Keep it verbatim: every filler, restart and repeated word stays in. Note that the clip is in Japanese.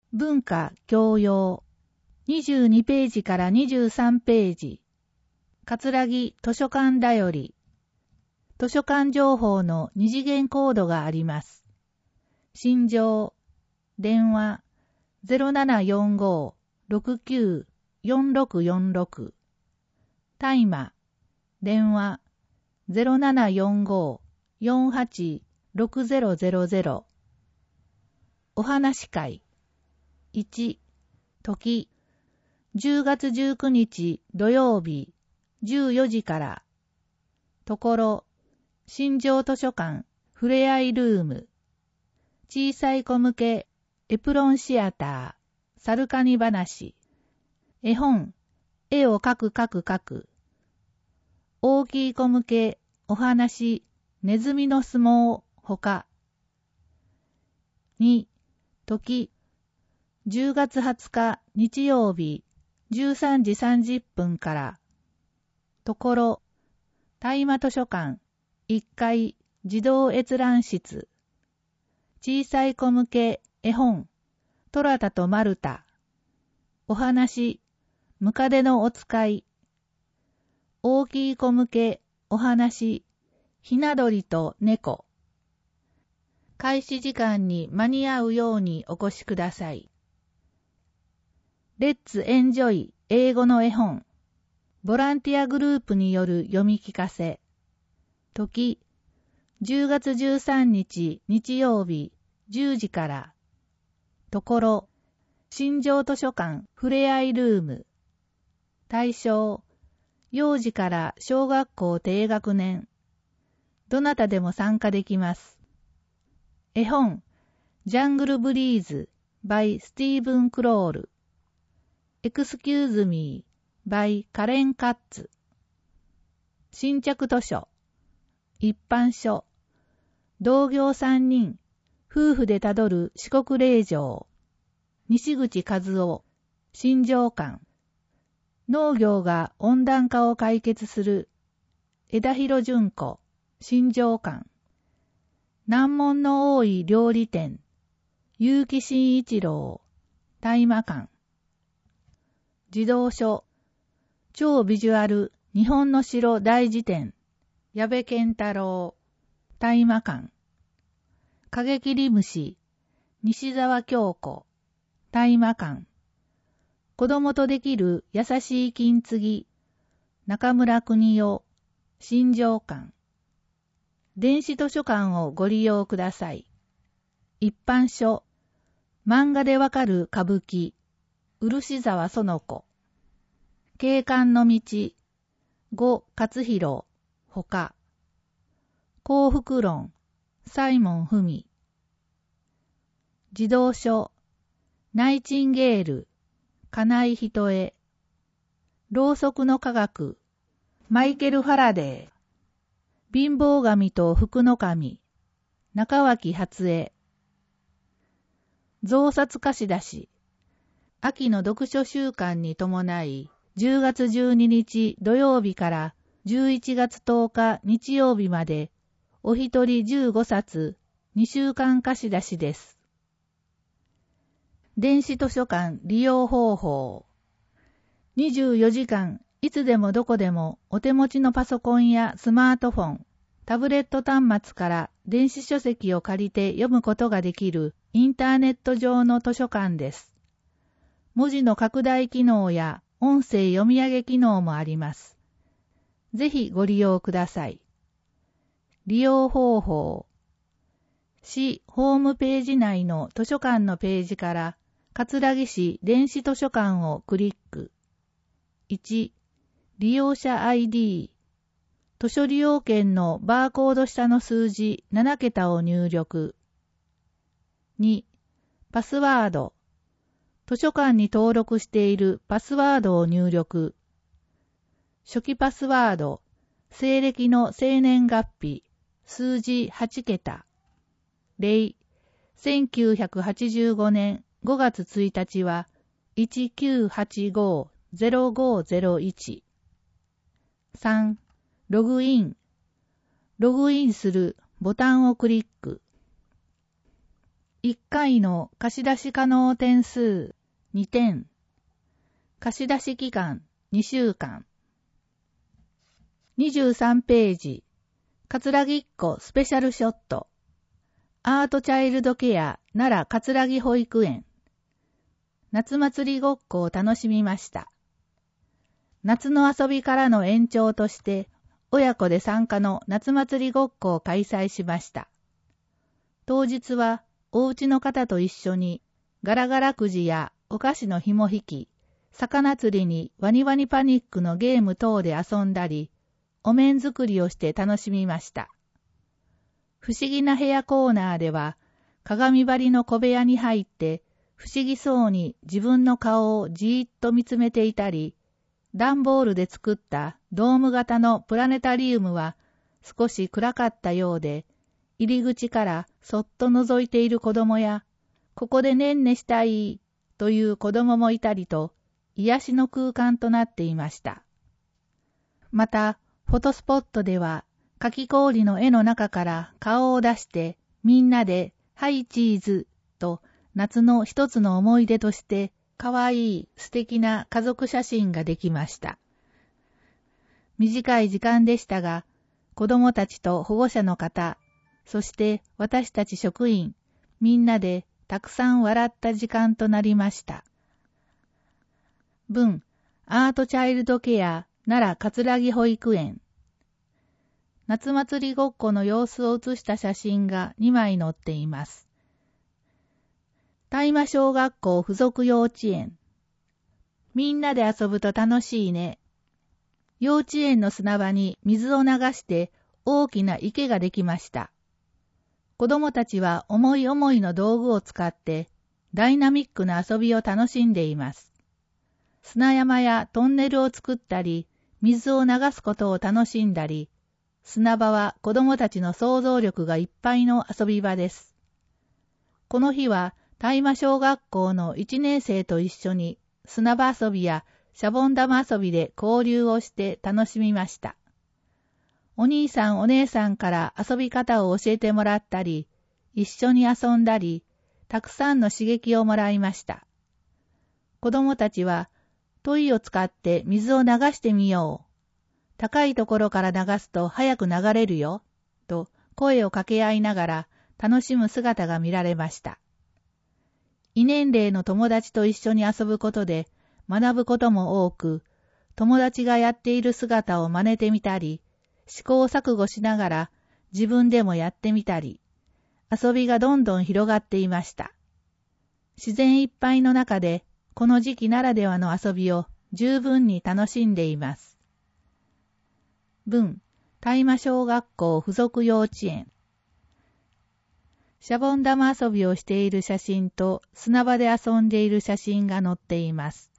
文化教養にじゅうにページからにじゅうさんページ、葛城図書館だより、図書館情報の二次元コードがあります。信条、電話 ゼロななよんご ろくきゅう よんろくよんろく、大麻、電話 ゼロななよんご よんはち ろくゼロゼロゼロ、お話会いち、時じゅうがつじゅうくにち土曜日じゅうよじから、ところ新庄図書館ふれあいルーム、小さい子向けエプロンシアターサルカニ話、絵本絵を描く描く描く、大きい子向けお話ネズミの相撲ほか。に、時じゅうがつはつか日曜日じゅうさんじさんじゅっぷんから、ところ大麻図書館いっかい児童閲覧室、小さい子向け絵本トラタとマルタ、お話ムカデのお使い、大きい子向けお話ひな鳥と猫。開始時間に間に合うようにお越しください。レッツエンジョイ英語の絵本、ボランティアグループによる読み聞かせ。時じゅうがつじゅうさんにち日曜日じゅうじから、ところ新庄図書館ふれあいルーム、対象幼児から小学校低学年、どなたでも参加できます。絵本ジャングルブリーズ by スティーブン・クロール、Excuse me by カレン・カッツ、新着図書一般書同業さんにん夫婦でたどる四国霊場、西口和夫新庄館、農業が温暖化を解決する枝広純子新庄館、難問の多い料理店結城真一郎大麻館、児童書超ビジュアル日本の城大辞典矢部健太郎大麻館、影切り虫西沢京子大麻館、子供とできる優しい金継ぎ中村邦夫新庄館、電子図書館をご利用ください。一般書漫画でわかる歌舞伎漆沢園子、景観の道呉勝弘ほか。幸福論サイモン文、児童書ナイチンゲール金井人恵、ろうそくの科学マイケル・ファラデー、貧乏神と福の神中脇初江、増刷貸し出し、秋の読書週間に伴いじゅうがつじゅうににち土曜日からじゅういちがつとおか日曜日までお一人じゅうごさつにしゅうかん貸し出しです。電子図書館利用方法。にじゅうよじかんいつでもどこでもお手持ちのパソコンやスマートフォン、タブレット端末から電子書籍を借りて読むことができるインターネット上の図書館です。文字の拡大機能や音声読み上げ機能もあります。ぜひご利用ください。利用方法。市ホームページ内の図書館のページから葛城市電子図書館をクリック。いち、利用者 アイディー。図書利用券のバーコード下の数字ななけたを入力。に、パスワード。図書館に登録しているパスワードを入力。初期パスワード、西暦の生年月日、数字はちけた。例、せんきゅうひゃくはちじゅうごねんごがつついたちはいちきゅうはちご ゼロごゼロいち。さん、ログイン。ログインするボタンをクリック。 いっかいの貸出可能点数にてん。貸出期間にしゅうかん。にじゅうさんページ、葛城っ子スペシャルショット。アートチャイルドケア奈良葛城保育園。夏祭りごっこを楽しみました。夏の遊びからの延長として、親子で参加の夏祭りごっこを開催しました。当日は、お家の方と一緒に、ガラガラくじやお菓子の紐引き、魚釣りにワニワニパニックのゲーム等で遊んだり、お面作りをして楽しみました。不思議な部屋コーナーでは、鏡張りの小部屋に入って、不思議そうに自分の顔をじーっと見つめていたり、段ボールで作ったドーム型のプラネタリウムは少し暗かったようで、入り口からそっと覗いている子供や、ここでねんねしたいという子供もいたりと、癒しの空間となっていました。また、フォトスポットでは、かき氷の絵の中から顔を出して、みんなで、はいチーズと夏の一つの思い出として、かわいい素敵な家族写真ができました。短い時間でしたが、子供たちと保護者の方、そして私たち職員、みんなでたくさん笑った時間となりました。文、アートチャイルドケア奈良葛城保育園。夏祭りごっこの様子を写した写真がにまい載っています。大間小学校附属幼稚園。みんなで遊ぶと楽しいね。幼稚園の砂場に水を流して大きな池ができました。子供たちは思い思いの道具を使ってダイナミックな遊びを楽しんでいます。砂山やトンネルを作ったり、水を流すことを楽しんだり、砂場は子供たちの想像力がいっぱいの遊び場です。この日は大間小学校のいちねん生と一緒に砂場遊びやシャボン玉遊びで交流をして楽しみました。お兄さんお姉さんから遊び方を教えてもらったり、一緒に遊んだり、たくさんの刺激をもらいました。子供たちは、トイを使って水を流してみよう。高いところから流すと早く流れるよ。と声を掛け合いながら楽しむ姿が見られました。異年齢の友達と一緒に遊ぶことで学ぶことも多く、友達がやっている姿を真似てみたり、試行錯誤しながら自分でもやってみたり、遊びがどんどん広がっていました。自然いっぱいの中で、この時期ならではの遊びを十分に楽しんでいます。文、大間小学校附属幼稚園。シャボン玉遊びをしている写真と砂場で遊んでいる写真が載っています。